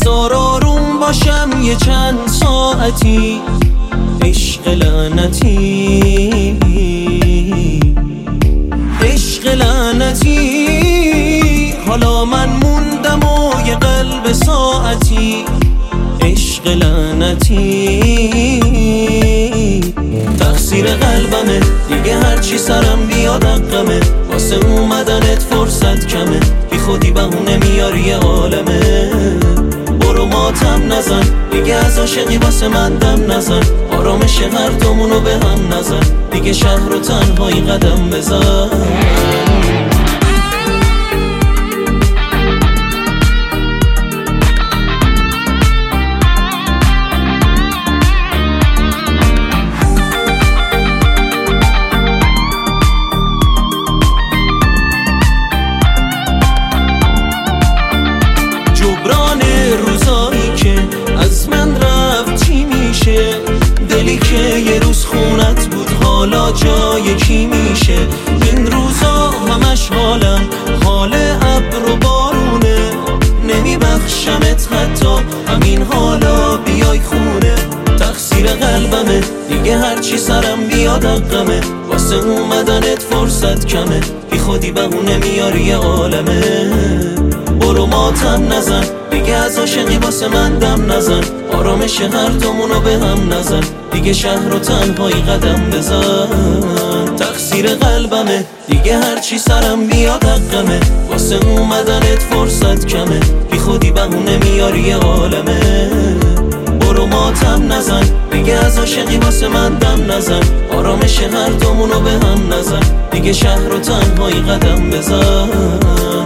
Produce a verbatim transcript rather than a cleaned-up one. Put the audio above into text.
بذار آروم باشم یه چند ساعتی، عشق لعنتی عشق لعنتی. حالا من موندم و یه قلب ساعتی، عشق لعنتی. تقصیر قلبمه دیگه هرچی سرم بیاد حقمه، واسه اومدنت فرصت کمه، بی خودی بهونه میاری یه عالمه. برو ماتم نزن دیگه، از عاشقی واسه من دم نزن، آرامش هر دومونو به هم نزن، دیگه شهر و تنهایی قدم بزن. روزایی که از من رفت چی میشه؟ دلی که یه روز خونت بود حالا جای کی میشه؟ این روزا همش حالم حال ابر و بارونه، نمیبخشمت حتی همین حالا بیای خونه. تقصیر قلبمه دیگه هرچی سرم بیاد حقمه، واسه اومدنت فرصت کمه، بی خودی بهونه میاری یه عالمه. برو ماتم نزن دیگه، از عاشقی واسه من دم نزن، آرامش هر دومونو به هم نزن، دیگه شهر و تنهایی قدم بزن. تقصیر قلبمه دیگه هرچی سرم بیاد حقمه، واسه اومدنت فرصت کمه، بی خودی بهونه میاری یه عالمه. برو ماتم نزن دیگه، از عاشقی واسه من دم نزن، آرامش هر دومونو به هم نزن، دیگه شهر و تنهایی قدم بزن.